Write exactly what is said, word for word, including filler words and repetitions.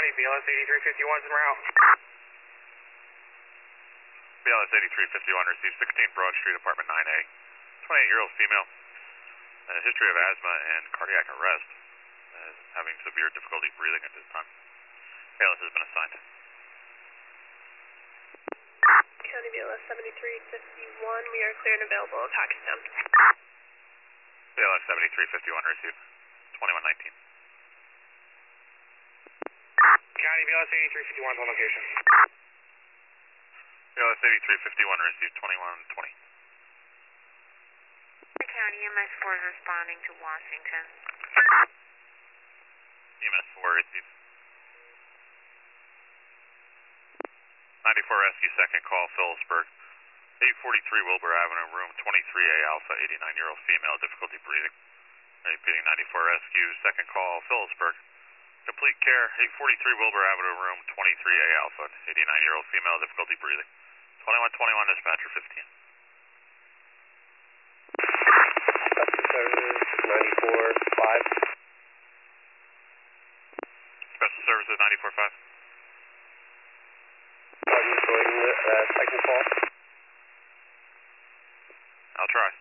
County, B L S eighty-three fifty-one's en route. B L S eighty-three fifty-one received sixteen Broad Street, apartment nine A. twenty-eight-year-old female, uh, history of asthma and cardiac arrest, uh, having severe difficulty breathing at this time. A L S has been assigned. County B L S seventy-three fifty-one, we are clear and available at Pakistan. B L S seventy-three fifty-one received twenty-one nineteen. County, B L S eighty-three fifty-one's on location. B L S eighty-three fifty-one received twenty-one twenty. County, E M S four is responding to Washington. E M S four received. ninety-four Rescue, second call, Phillipsburg. eight forty-three Wilbur Avenue, room twenty-three A Alpha, eighty-nine-year-old female, difficulty breathing. Repeating, ninety-four Rescue, second call, Phillipsburg. Complete care, eight forty-three Wilbur Avenue, room twenty-three A Alpha, eighty-nine-year-old female, difficulty breathing. twenty-one twenty-one, dispatcher fifteen. Service ninety-four five. Special services ninety-four five. Are you joining the uh, second call? I'll try.